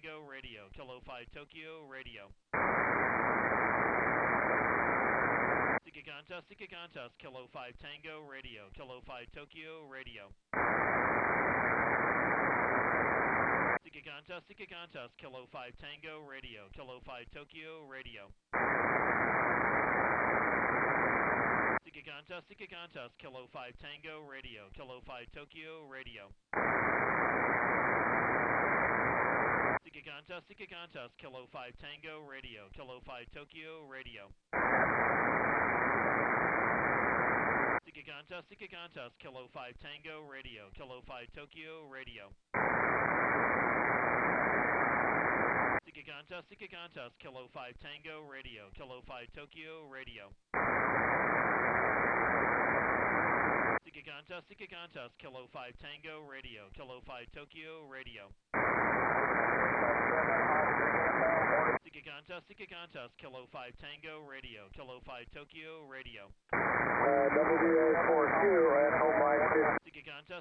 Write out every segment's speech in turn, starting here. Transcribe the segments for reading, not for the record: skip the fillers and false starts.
Tango Radio, Kilo 5 Tokyo Radio. Sikiganta, Kilo 5 Tango Radio, Kilo 5 Tokyo Radio. Sikiganta, Kilo 5 Tango Radio, Kilo 5 Tokyo Radio. Sikiganta, Kilo 5 Tango Radio, Kilo 5 Tokyo Radio. Sikiganta, Kilo 5 Tango Radio, Kilo 5 Tokyo Radio. Sikiganta, Kilo 5 Tango Radio, Kilo 5 Tokyo Radio. Sikiganta, Kilo 5 Tango Radio, Kilo 5 Tokyo Radio. Sikiganta, Kilo 5 Tango Radio, Kilo 5 Tokyo Radio. Sikiganta, Kilo 5 Tango Radio, Kilo 5 Tokyo Radio. WA42 at home line 50. Sikiganta,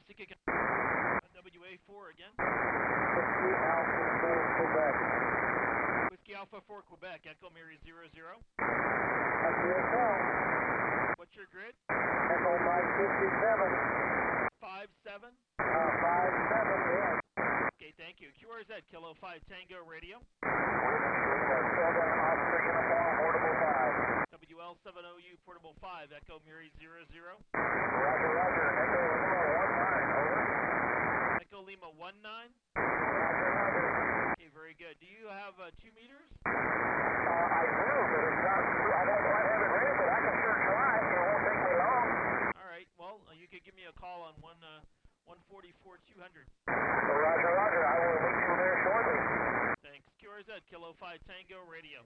WA4 again. Whiskey Alpha 4 Quebec. Whiskey Alpha 4 Quebec, Echo Mary 00. That's the Echo. What's your grid? Echo Mike 57. 57? 57, yes. Okay, thank you. QRZ, Kilo 5 Tango Radio. WL70U Portable 5, Echo Mary 00. Roger, roger. Echo Lima 19. Echo Lima 19? Roger, roger. Okay, very good. Do you have 2 meters? I do, but it's not, I don't quite have it ready, but I can sure try. It won't take me long. All right, well, you could give me a call on 144-200. Roger, roger. I will meet you there shortly. Thanks. QRZ, Kilo 5 Tango Radio.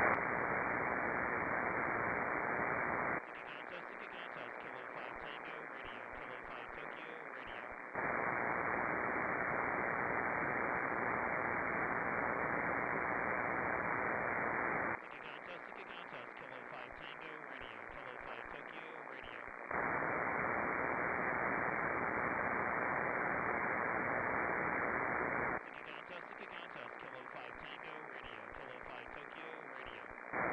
Sikiganta, Kilo 5 Tango Radio, Kilo 5 Tokyo Radio. Sikiganta, Kilo 5 Tango Radio, Kilo 5 Tokyo Radio. Sikiganta, Kilo 5 Tango Radio, Kilo 5 Tokyo Radio.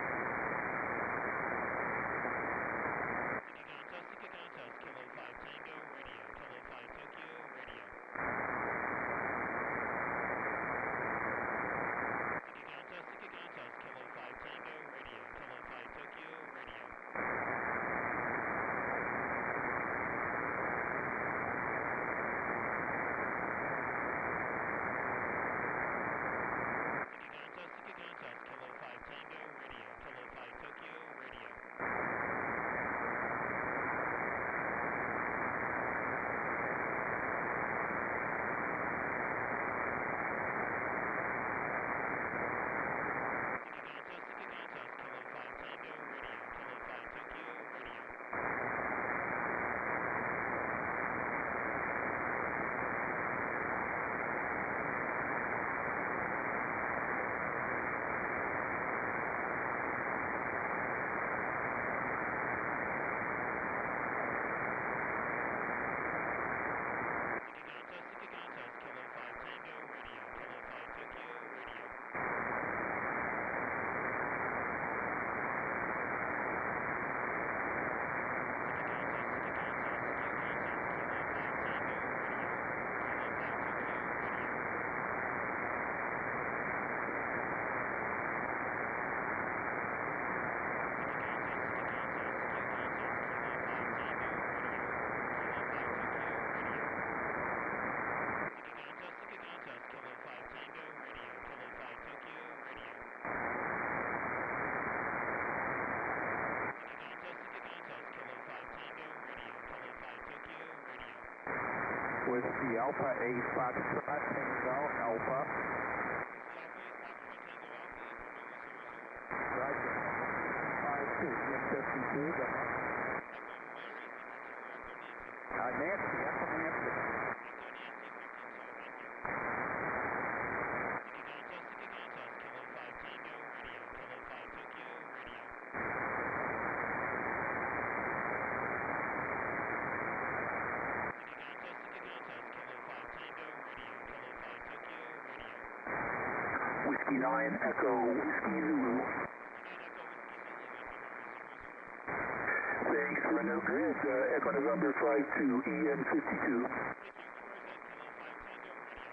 Sikiganta, Kilo 5 Tango Radio, Kilo 5 Tokyo Radio. Sikiganta, Kilo 5 Tango Radio, Kilo 5 Tokyo Radio. Sikiganta, Kilo 5 Tango Radio, Kilo 5 Tokyo Radio. Sikiganta, Kilo 5 Tango Radio, Kilo 5 Tokyo Radio. Sikiganta, Kilo 5 Tango Radio, Kilo 5 Tokyo Radio. Whiskey Alpha 8 Foxtrot Tango Alpha. Roger. 52, 52, Nancy, Echo Nancy. Whiskey 9, Echo Whiskey Zulu. 9 Echo Whiskey Zulu, FMR, Thanks, Renault Grid, Echo November 52, EN52. Thank you, QRZ, Kilo 5 Tango Radio.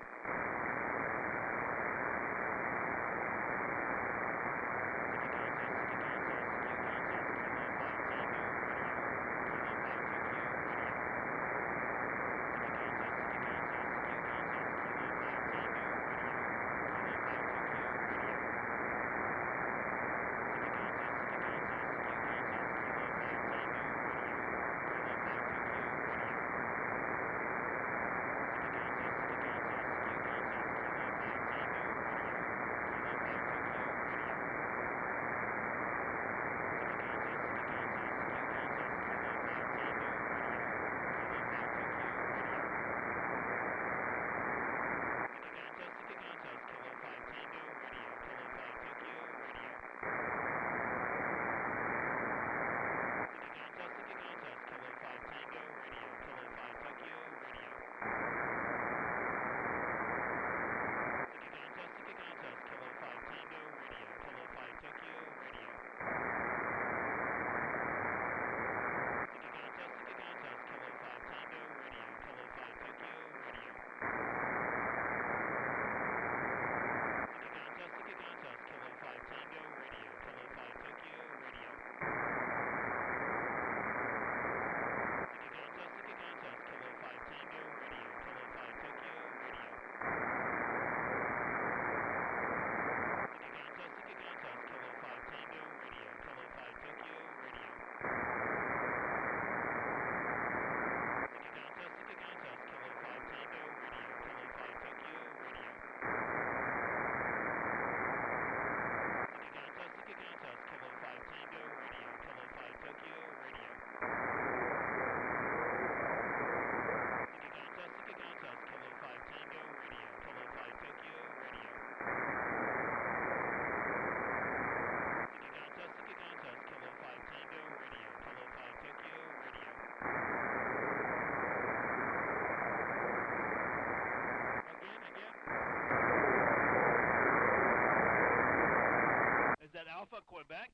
Alpha Quebec.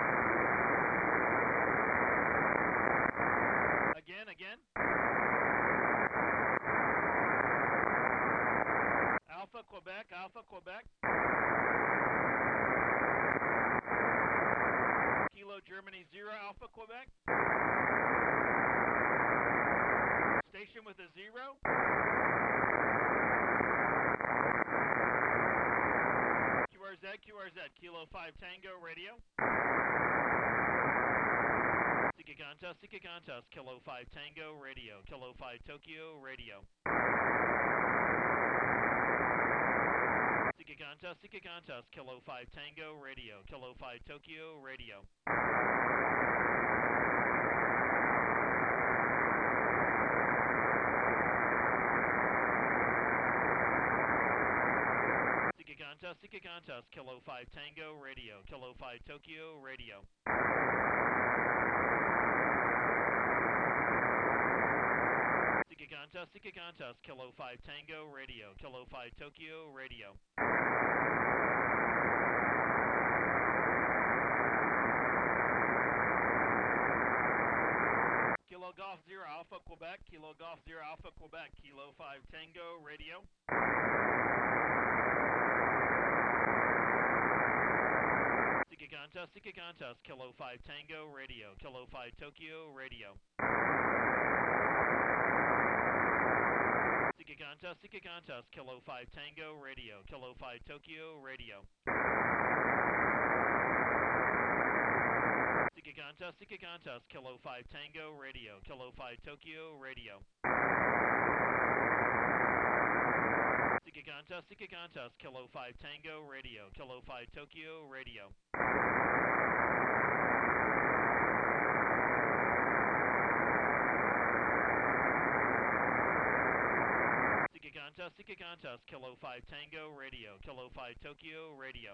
Again. Alpha Quebec. Kilo Germany 0, Alpha Quebec. Station with a 0. QRZ, Kilo 5 Tango Radio. Sikigantas, Kilo 5 Tango Radio, Kilo 5 Tokyo Radio. Sikigantas, Kilo 5 Tango Radio, Kilo 5 Tokyo Radio. Sikigantas, Kilo 5 Tango Radio, Kilo 5 Tokyo Radio. Sikigantas, Kilo 5 Tango Radio, Kilo 5 Tokyo Radio. Kilo Golf 0 Alpha Quebec, Kilo Golf 0 Alpha Quebec, Kilo 5 Tango Radio. Sikigantas, Kilo 5 Tango Radio, Kilo 5 Tokyo Radio. Sikigantas, Kilo 5 Tango Radio, Kilo 5 Tokyo Radio. Sikigantas, Kilo 5 Tango Radio, Kilo 5 Tokyo Radio. Sikigantas, Kilo 5 Tango Radio, Kilo 5 Tokyo Radio. Sikigantas, Kilo 5 Tango Radio, Kilo 5 Tokyo Radio.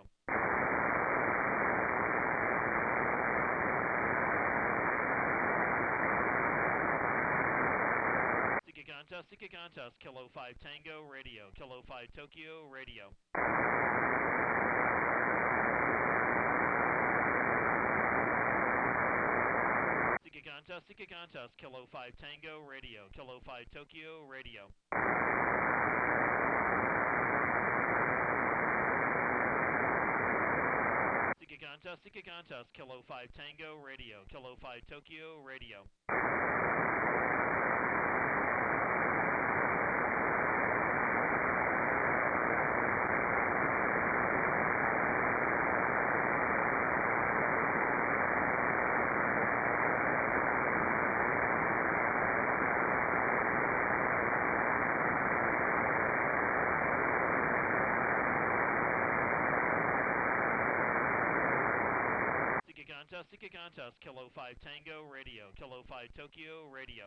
Sikigantas, Kilo 5 Tango Radio, Kilo 5 Tokyo Radio. Sikiganta, Kilo 5 Tango, radio, Kilo 5 Tokyo, radio. Sikiganta, Kilo 5 Tango, radio, Kilo 5 Tokyo, radio. Sikiganta, Kilo 5 Tango, radio, Kilo 5 Tokyo, radio.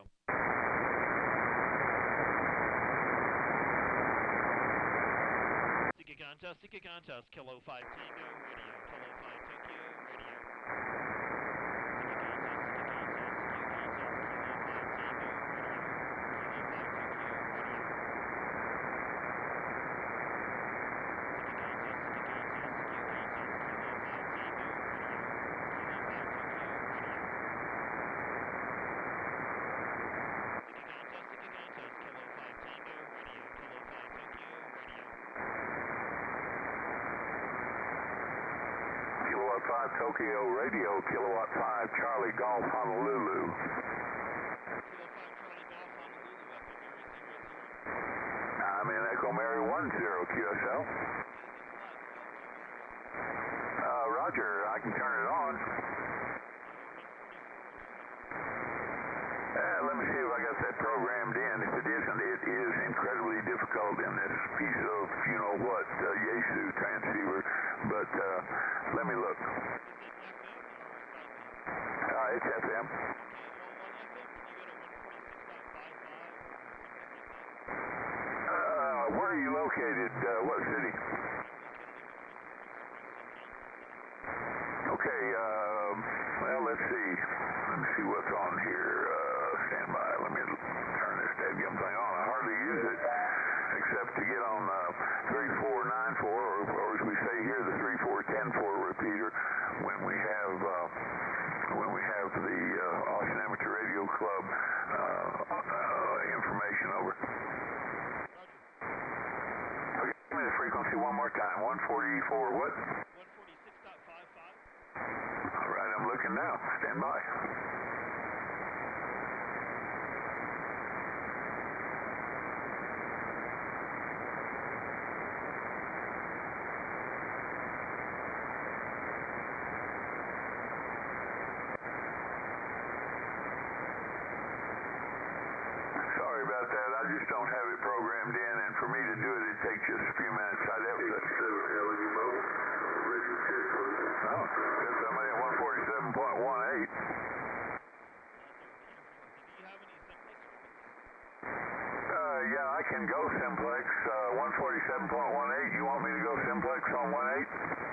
Sikiganta, Kilo 5 Tango, radio, Kilo 5 Tokyo, radio. Tokyo Radio, Kilowatt 5 Charlie Golf Honolulu. Kilo 5 Charlie Golf Honolulu, I'm in Echo Mary 10 QSL. Roger, I can turn it on. Let me see if I got that programmed in. If it isn't, it is incredibly difficult in this piece of, you know what, Yaesu transceiver. But let me look. It's FM. Where are you located? What city? Okay, well, let's see. Let me see what's on here. Stand by. Let me turn this stadium thing on. I hardly use it except to get on 3494, or as we say here, the 3410-4 repeater when we have the Austin Amateur Radio Club information over. Okay, give me the frequency one more time. 144 what? 146.55. All right, I'm looking now. Stand by. I just don't have it programmed in, and for me to do it, it takes just a few minutes. I'd have to. Oh, got somebody at 147.18. Yeah, I can go simplex. 147.18. You want me to go simplex on 18?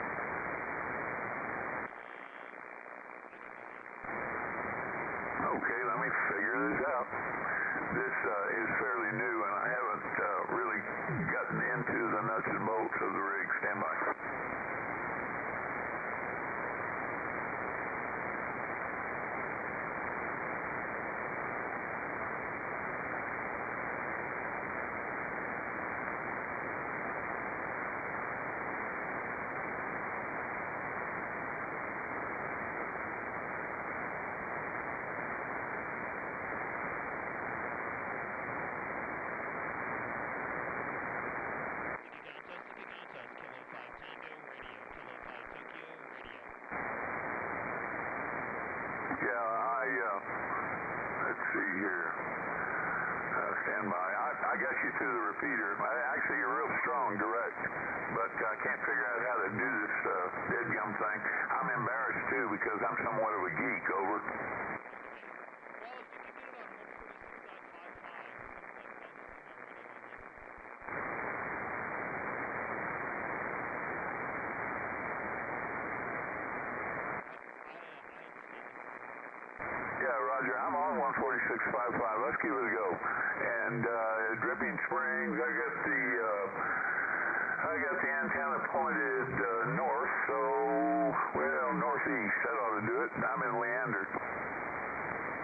Okay, let me figure this out. This is fairly new, and I haven't really gotten into the nuts and bolts of the rig. Stand by. Let's see here. Stand by. I got you to the repeater. Actually, you're real strong direct, but I can't figure out how to do this deadgum thing. I'm embarrassed, too, because I'm somewhat of a geek. Over. Yeah, Roger, I'm on 146.55. Let's give it a go. And Dripping Springs, I got the antenna pointed north, so, well, northeast. That ought to do it. I'm in Leander.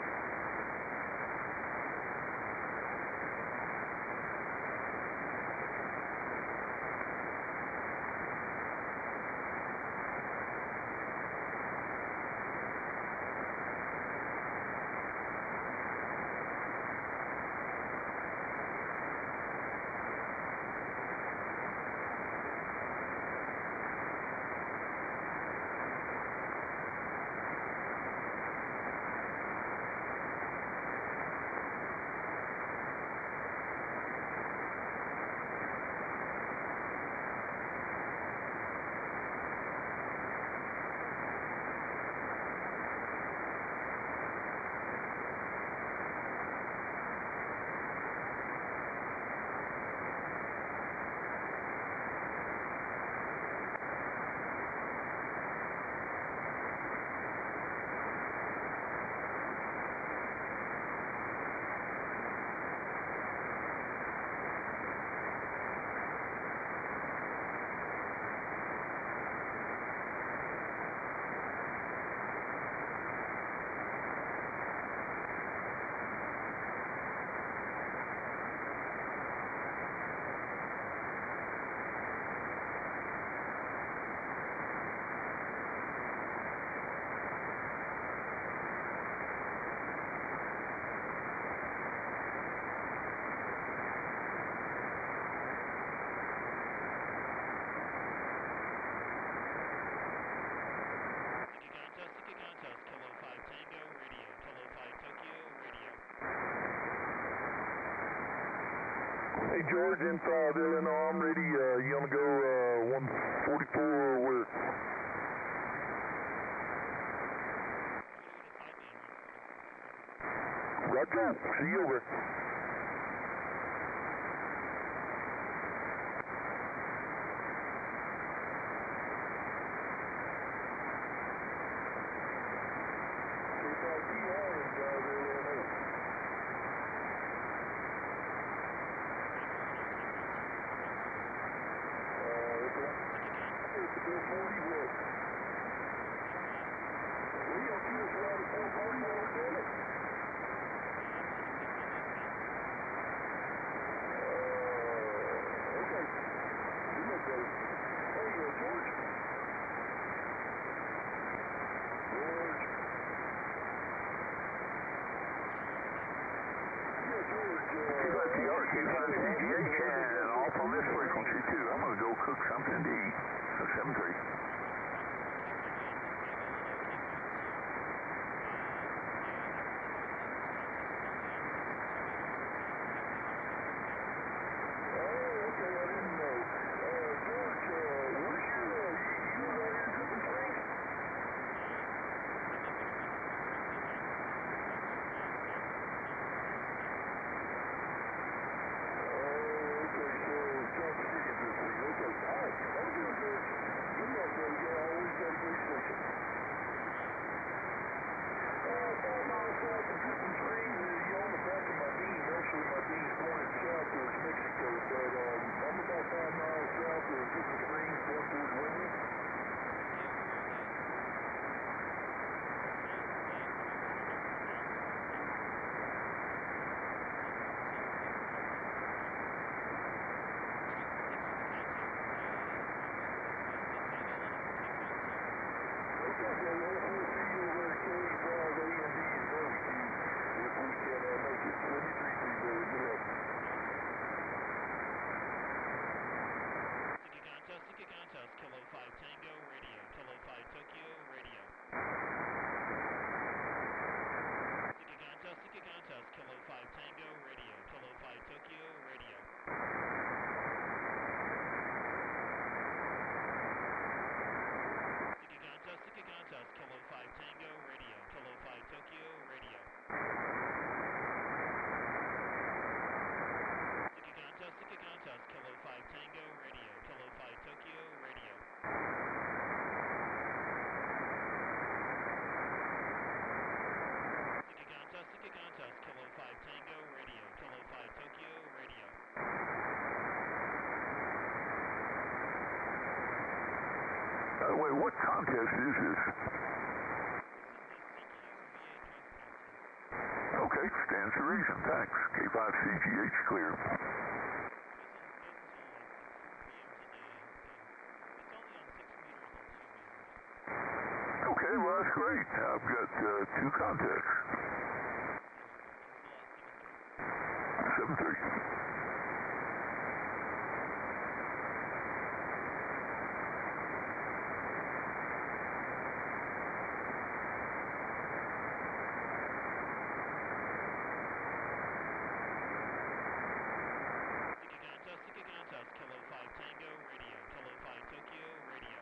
Hey, George, inside Illinois, I'm ready. You want to go 144 or where? Roger. See you over. K5CGH and off on this frequency too. I'm going to go cook something to eat. 7-3. Kilo 5 Tango Radio, Kilo 5 Tokyo Radio. Sikigantas, Kilo 5 Tango Radio, Kilo 5 Tokyo Radio. Sikigantas, Kilo 5 Tango Radio, Kilo 5 Tokyo Radio. Sikigantas, Kilo 5 Tango Radio, Kilo 5 Tokyo Radio. Sikigantas, Kilo 5 Tango Radio, Kilo 5 Tokyo Radio. Wait, what contest is this? Okay, stands to reason. Thanks. K5CGH clear. Okay, well, that's great. I've got 2 contacts. 7-3. Sikigantas, Kilo 5 Tango Radio, Kilo 5 Tokyo Radio.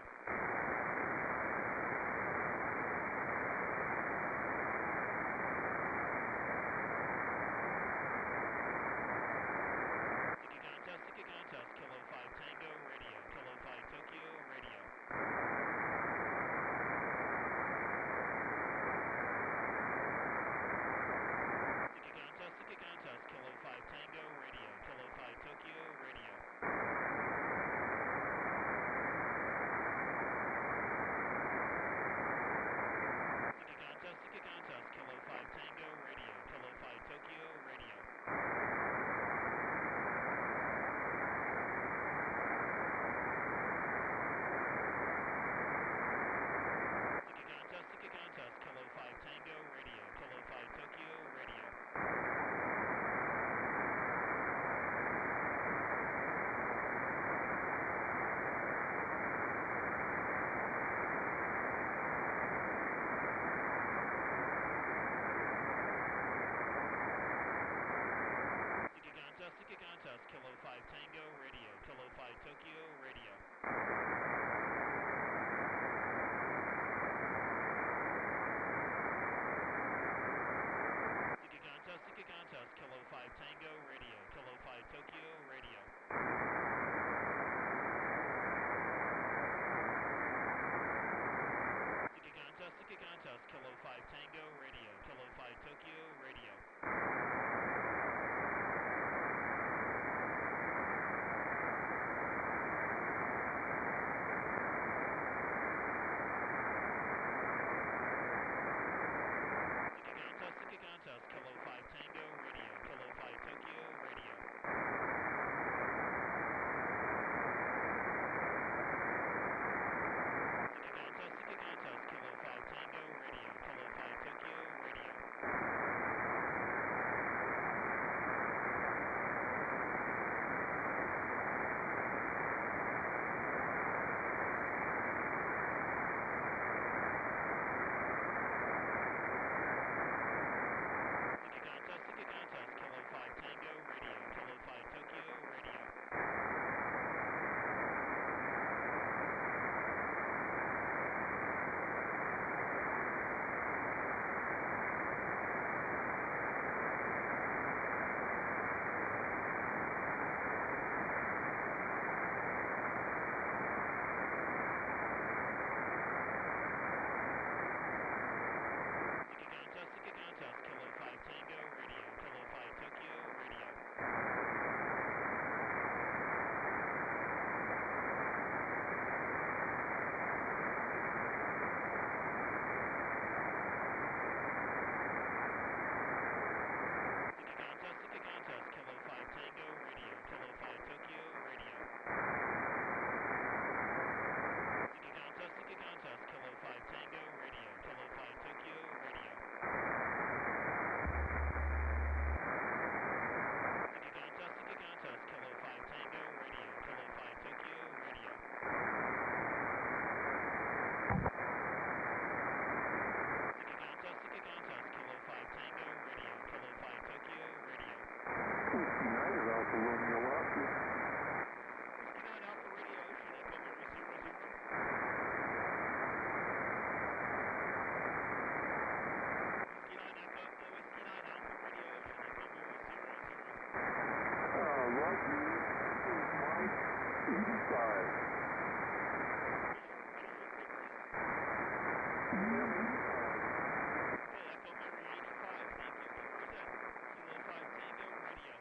Echo Mary 85, thank you. QRZ, Kilo 5 Tango Radio.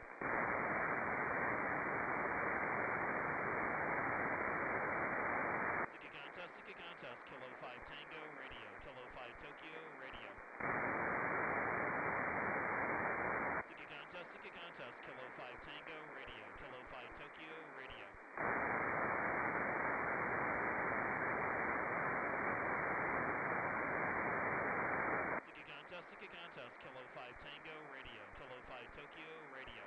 Siki Contest, Kilo 5 Tango Radio, Kilo 5 Tokyo Radio. Siki Contest, Kilo 5 Tango Radio, Kilo 5 Tokyo Radio. Siki Contest, Kilo 5 Tango Radio, Kilo 5 Tokyo Radio.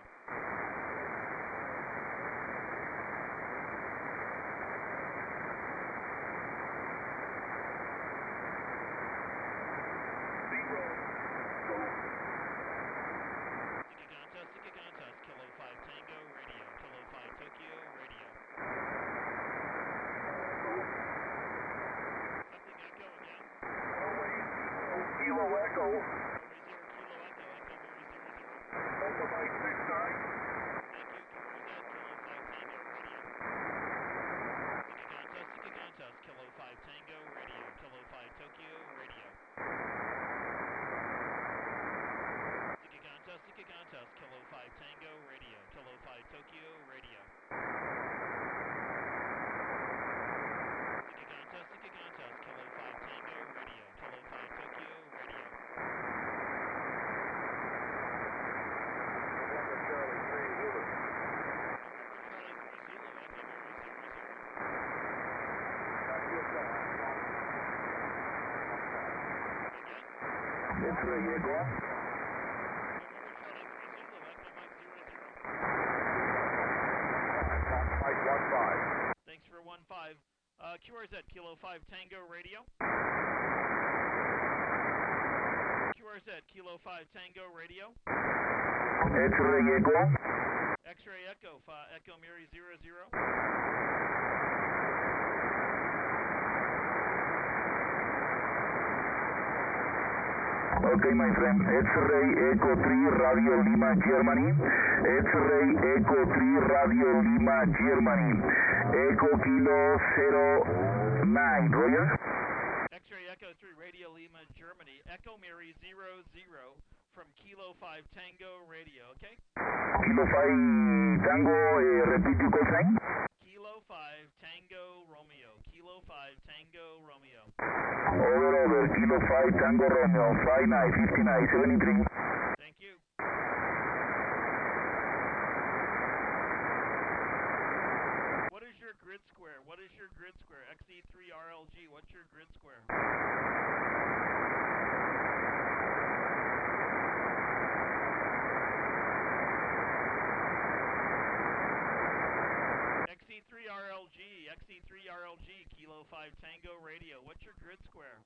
Siki Contest, Kilo 5 Tango Radio, Kilo 5 Tokyo Radio. Something Echo again. Kilo Echo. Mary 0 Kilo Echo, Echo Mary 00. Echo Mike 69. Thank you, QRZ, Kilo 5 Tango Radio. Siki Contest, Kilo 5 Tango Radio, Kilo 5 Tokyo Radio. Siki Contest, Kilo 5 Tango Radio, Kilo 5 Tokyo Radio. Siki Contest, Kilo 5 Tango Radio, Kilo 5 Tokyo Radio. November Charlie 3 Zulu. November Charlie 3 Zulu, Echo Mary 00. Again? X-ray Echo. November Charlie 3 Zulu, Echo Mike 00. Mike 15. Thanks for 15. QRZ, Kilo 5 Tango Radio. QRZ, Kilo 5 Tango Radio. X-ray Echo. X-ray Echo, Echo Mary 00. Okay, my friend. X-ray Echo 3 Radio Lima, Germany. X-ray Echo 3 Radio Lima, Germany. Echo Kilo 09, Roger. X-ray Echo 3 Radio Lima, Germany. Echo Mary 00 from Kilo 5 Tango Radio, okay? Kilo 5 Tango, repeat your call sign. Kilo 5 Tango Romeo. Kilo 5 Tango Romeo. Over, Kilo 5 Tango Romeo, 59, 59, 73. Thank you. What is your grid square? What is your grid square? XE3RLG, what's your grid square? XE3RLG, Kilo 5 Tango Radio, what's your grid square?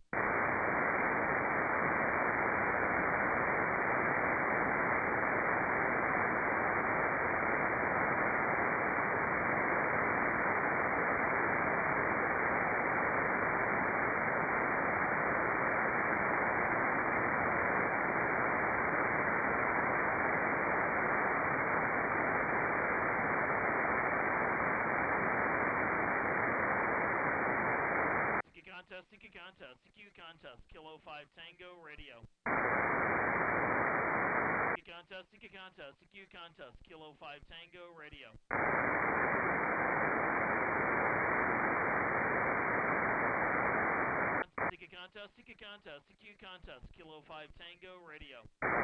Siki Contest, CQ Contest, Kilo 5 Tango Radio. Siki Contest, CQ Contest, Kilo 5 Tango Radio. Siki Contest, CQ Contest, Kilo 5 Tango Radio.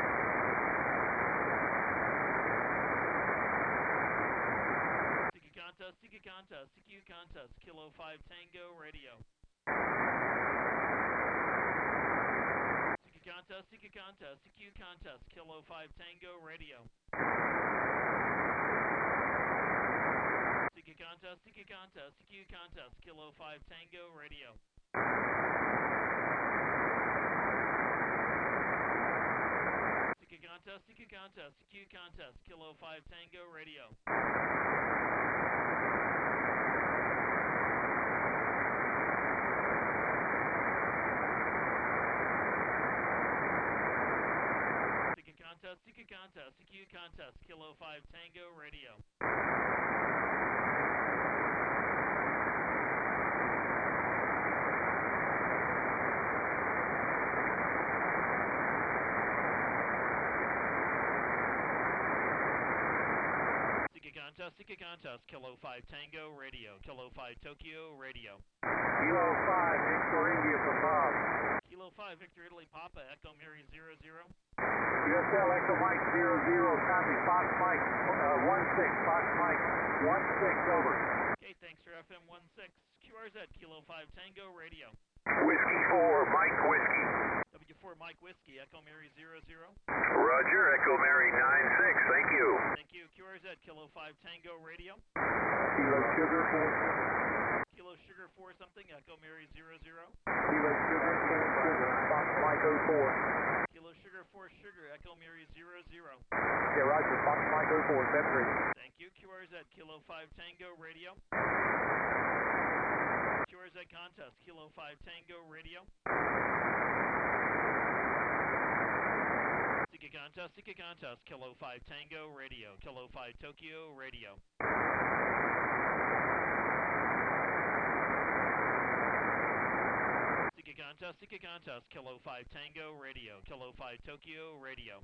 Siki Contest, CQ Contest, Kilo 5 Tango Radio. Siki Contest, CQ Contest, Kilo 5 Tango Radio. Siki Contest, CQ Contest, Kilo 5 Tango Radio. Siki Contest, CQ Contest, Kilo 5 Tango Radio. Siki Contest, CQ Contest, Kilo 5 Tango Radio. Sika Contest, Kilo 5 Tango Radio, Kilo 5 Tokyo Radio. Kilo 5, Victor India for Bob. Kilo 5, Victor Italy Papa, Echo Mary 00. USL Echo Mike 00, copy, Fox Mike 16, Fox Mike 16, over. Okay, thanks for FM 16. QRZ, Kilo 5 Tango Radio. Whiskey 4, Mike Whiskey. W4 Mike Whiskey, Echo Mary 00. Roger, Echo Mary 96, thank you. Thank you. QRZ, Kilo 5 Tango Radio. Kilo Sugar 4. Kilo Sugar 4 something, Echo Mary 00. Kilo Sugar 4 Sugar, Fox Mike 04. Kilo Sugar 4 Sugar, Echo Mary 00. Yeah, Roger, Fox Mike 04, 73. Thank you. QRZ, Kilo 5 Tango Radio. QRZ Contest, Kilo 5 Tango Radio. Sika Contest, Kilo 5 Tango Radio, Kilo 5 Tokyo Radio. Sika Contest, Kilo 5 Tango Radio, Kilo 5 Tokyo Radio.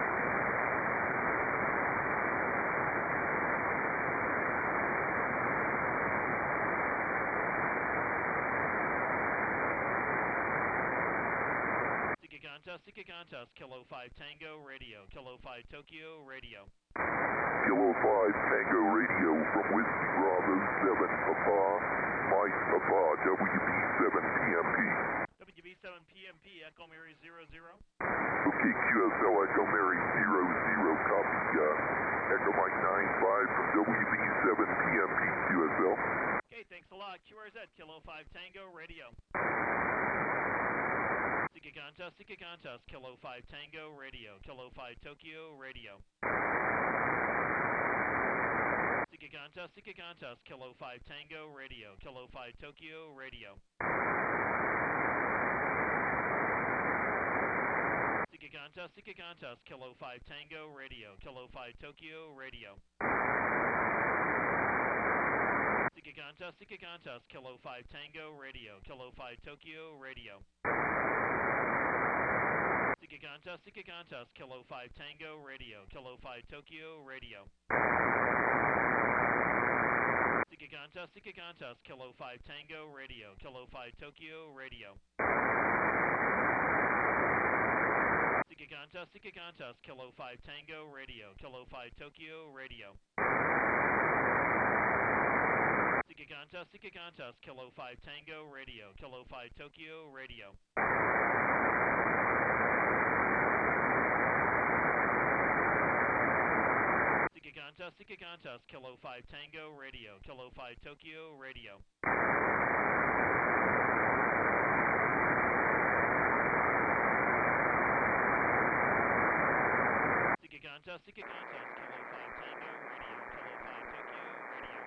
Sika Contest, Kilo 5 Tango Radio, Kilo 5 Tokyo Radio. Kilo 5 Tango Radio from Whiskey Bravo 7, Papa, Mike Papa, WB7 PMP. WB7 PMP, Echo Mary 00. Okay, QSL Echo Mary 00, copy, Echo Mike 95 from WB7 PMP, QSL. Okay, thanks a lot. QRZ, Kilo 5 Tango Radio. Sika Contest, Kilo 5 Tango Radio, Kilo 5 Tokyo Radio. Sika Contest, Kilo 5 Tango Radio, Kilo 5 Tokyo Radio. Sika Contest, Kilo 5 Tango Radio, Kilo 5 Tokyo Radio. Sika Contest, Kilo 5 Tango Radio, Kilo 5 Tokyo Radio. Sika Contest, Kilo 5 Tango Radio, Kilo 5 Tokyo Radio. Sika Contest, Kilo 5 Tango Radio, Kilo 5 Tokyo Radio. Sika Contest, Kilo 5 Tango Radio, Kilo 5 Tokyo Radio. Sika Contest, Kilo 5 Tango Radio, Kilo 5 Tokyo Radio. Sika Contest, Kilo 5 Tango Radio, Kilo 5 Tokyo Radio. Sika Contest, Kilo 5 Tango Radio, Kilo 5 Tokyo Radio.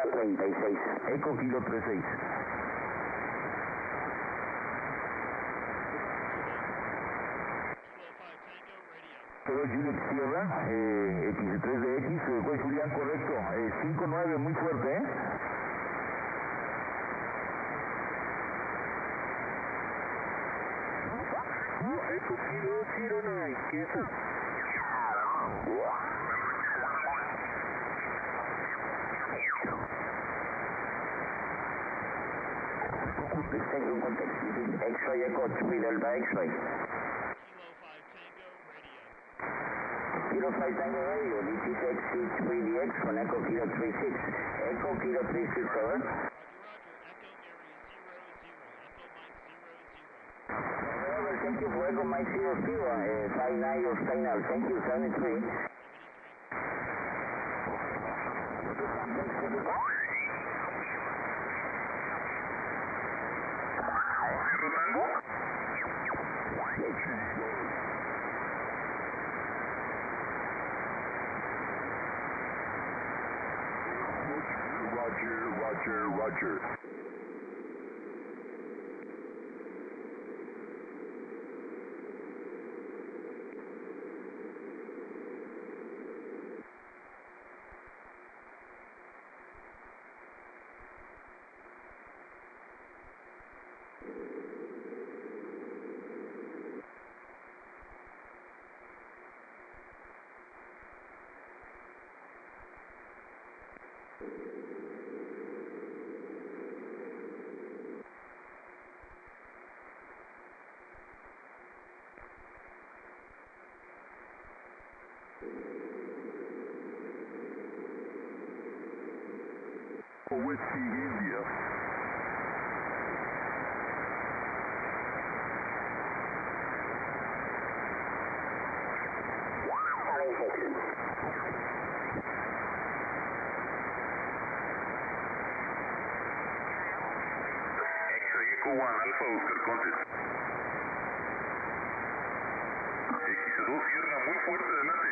36. Eco Kilo 36. Kilo 5 Tango radio. Todo Unit Sierra, X3DX, West Julián, correcto. 5-9, muy fuerte, ¿eh? Echo Kilo 09, cancel. Extension contact. X-ray Echo 3 Delta X-ray. Kilo 5 Tango radio. Kilo 5 Tango Radio, this is XC3DX on Echo Kilo 36. Echo Kilo 36, over. Roger, Roger. Echo Mary 00. Thank you for Echo Mike 00, 59 or final. Thank you, 73. 73. Roger. Whiskey India. X-ray Echo 1, Alpha Oscar, contest. X2 cierra muy fuerte adelante.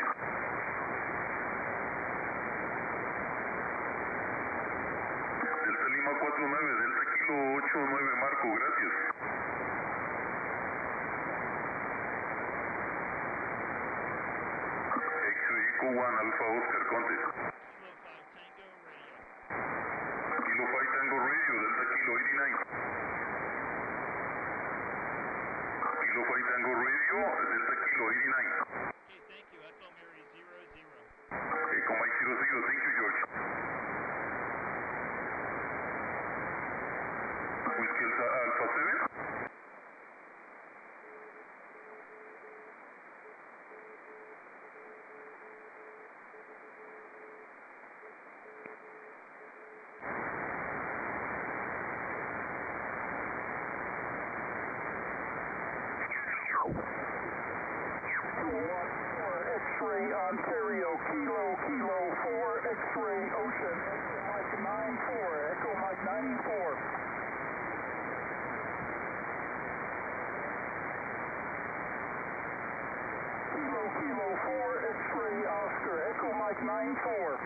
Delta Lima 49, Delta Kilo 89, Marco, gracias. X-ray Echo 1, Alpha Oscar, contest. Kilo 5 Tango radio. Kilo 5 Tango Radio, Delta Kilo 89. Kilo 5 Tango Radio, Delta Kilo 89. Okay, thank you. Echo Mary 00. Echo Mike 00, thank you, George. Whiskey Alpha 7. X-ray Ontario, Kilo 4, X-ray Ocean, Echo Mike 94, Echo Mike 94. Kilo 4, X-ray Oscar, Echo Mike 94.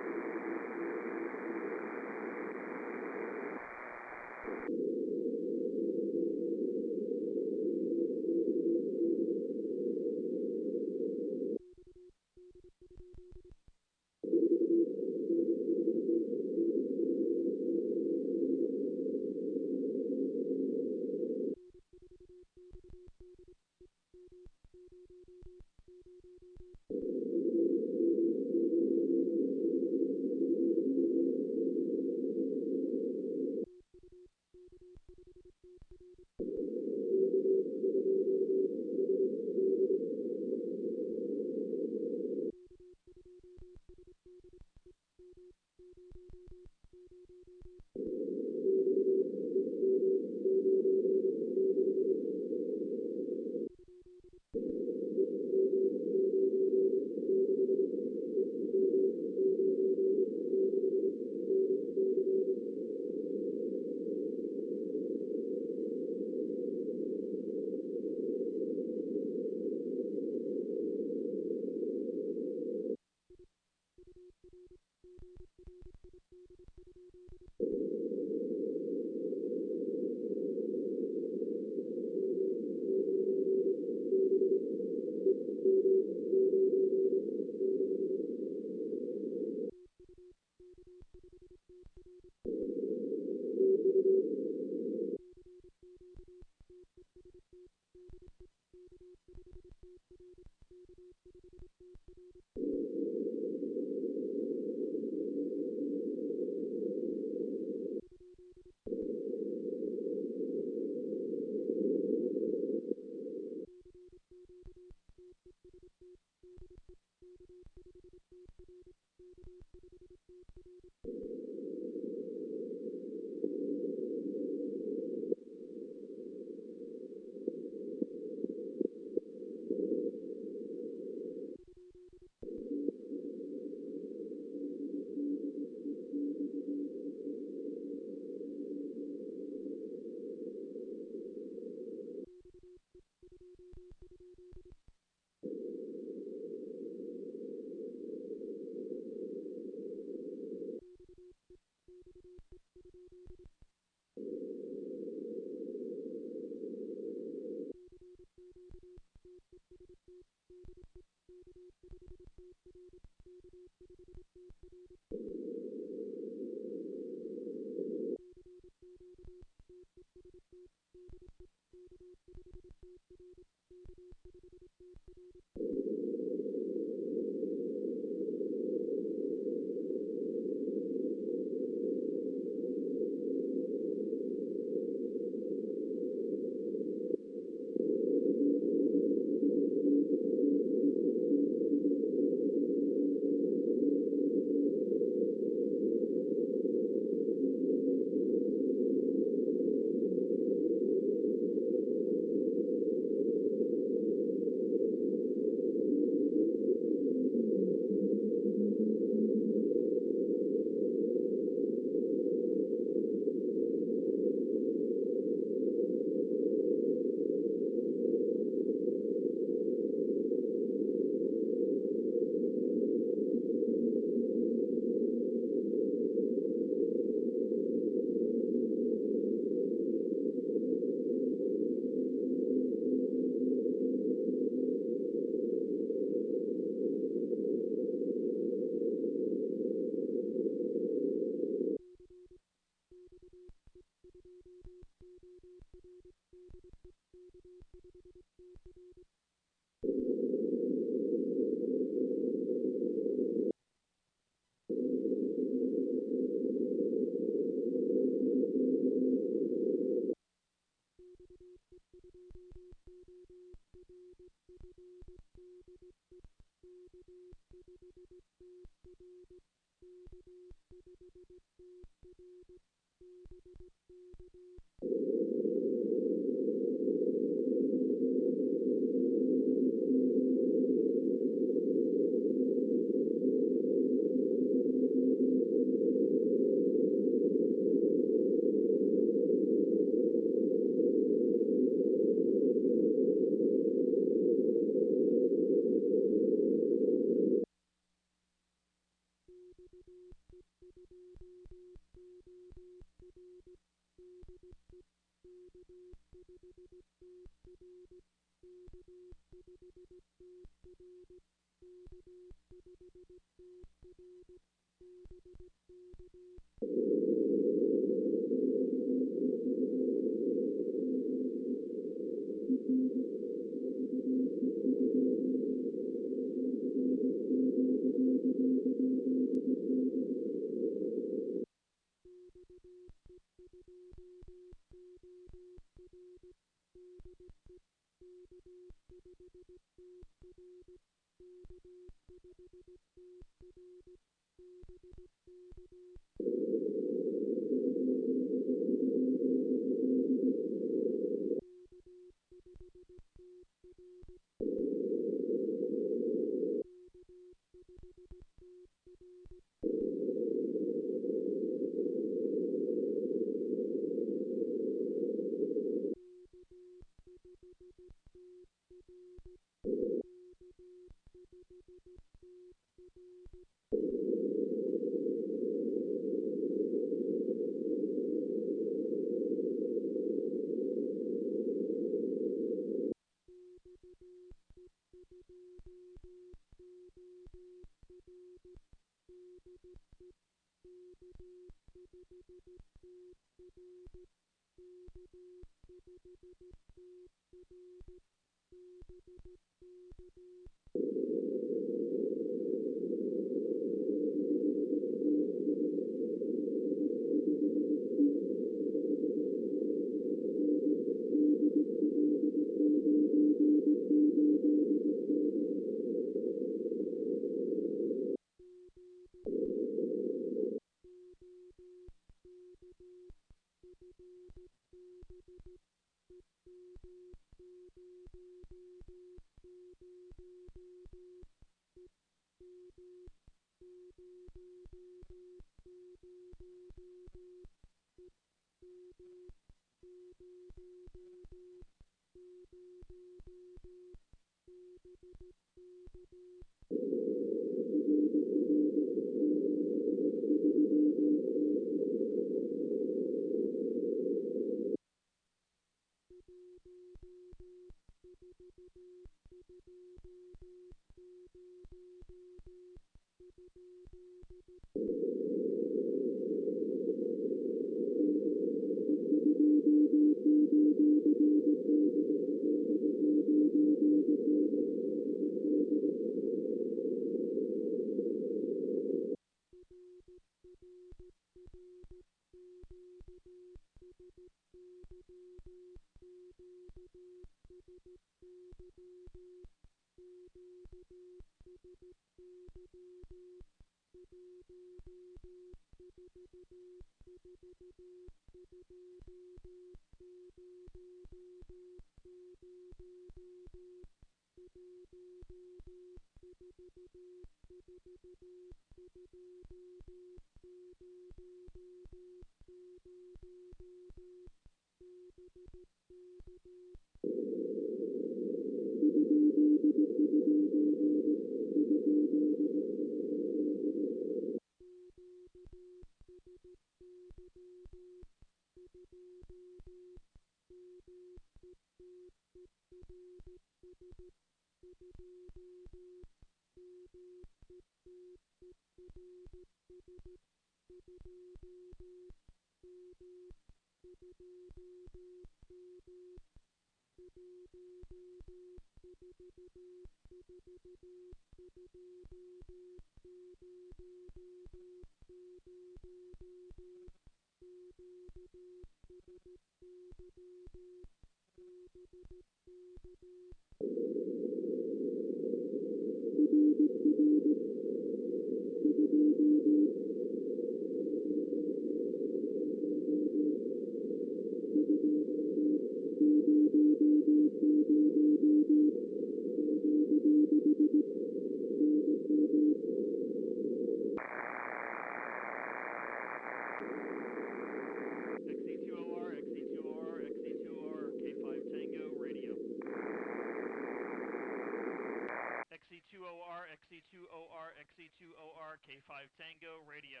XC2OR, XC2OR, XC2OR, K5 Tango Radio.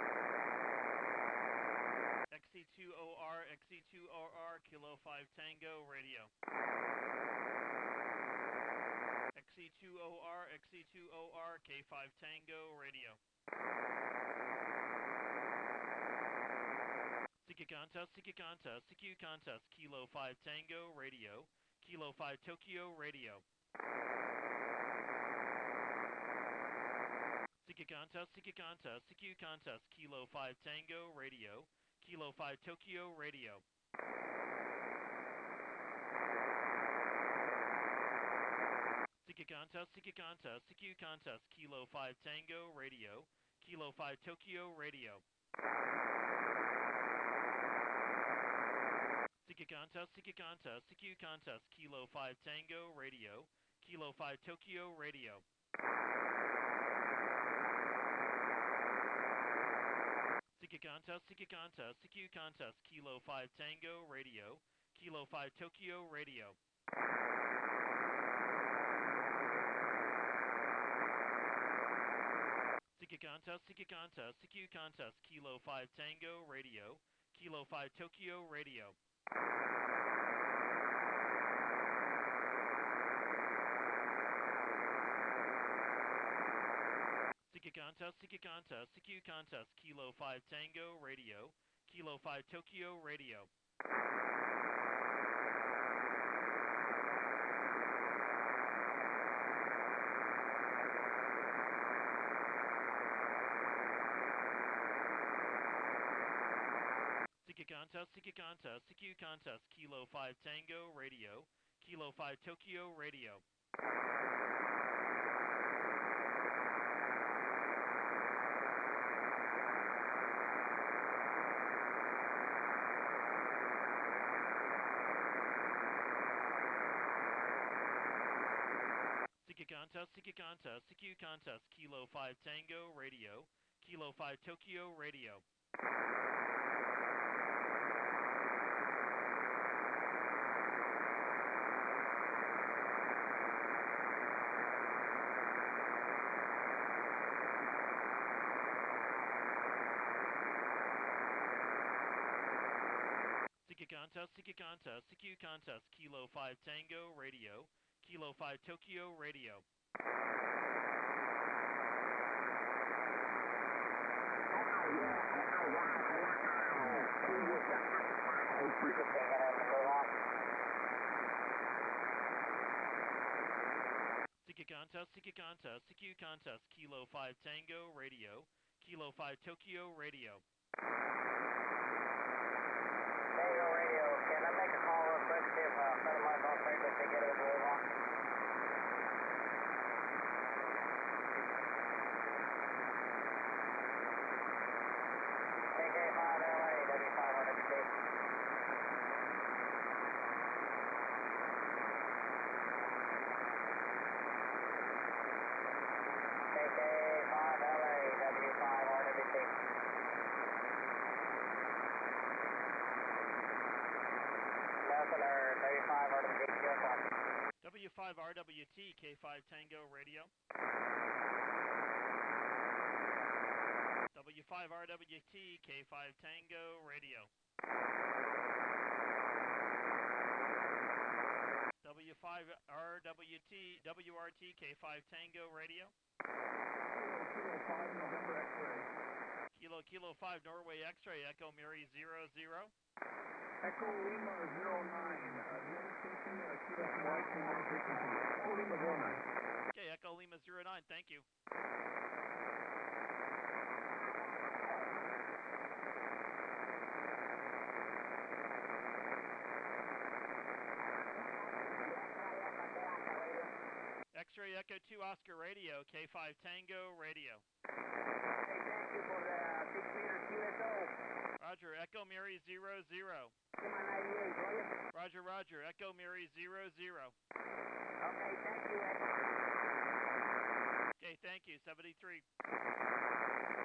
XC2OR, XC2OR, Kilo 5 Tango Radio. XC2OR, XC2OR, K5 Tango Radio. CQ contest, CQ contest, CQ contest, Kilo 5 Tango Radio, Kilo 5 Tokyo Radio. CQ contest, CQ contest, CQ contest, Kilo 5 Tango Radio, Kilo 5 Tokyo Radio. CQ contest, CQ contest, CQ contest, Kilo 5 Tango Radio, Kilo 5 Tokyo Radio. CQ contest, CQ contest, CQ contest, Kilo 5 Tango Radio, Kilo 5 Tokyo Radio. CQ contest, CQ contest, CQ contest, Kilo 5 Tango Radio, Kilo 5 Tokyo Radio. CQ contest, CQ contest, CQ contest, Kilo 5 Tango Radio, Kilo 5 Tokyo Radio. CQ contest, CQ contest, CQ contest, Kilo 5 Tango Radio, Kilo 5 Tokyo Radio. CQ contest, CQ contest, CQ contest, Kilo 5 Tango Radio, Kilo 5 Tokyo Radio. CQ contest, CQ contest, CQ contest, Kilo 5 Tango Radio, Kilo 5 Tokyo Radio. CQ contest, CQ contest, CQ contest, Kilo 5 Tango Radio, Kilo 5 Tokyo Radio. CQ contest, CQ contest, CQ contest, Kilo 5 Tango Radio, Kilo 5 Tokyo Radio. Tango Radio, can I make a call real quick, see if a friend of mine's on Facebook to get over there on? KK5LA, W5RWT. KK5LA, W5RWT. W5RWT, K5 Tango Radio. W5RWT, K5 Tango Radio. W5RWT, WRT, K5 Tango Radio. Kilo 5 Norway X-ray, Echo Mary 00. Echo Lima 09. Echo Lima 09. Okay, Echo Lima 09, thank you. X-ray Echo 2 Oscar Radio, K5 Tango Radio. Hey, thank you for the 6-meter QSO. Roger, Echo Mary 00. Lima 98, will you? Roger, Roger, Echo Mary 00. Okay, thank you, Echo. Okay, thank you, 73.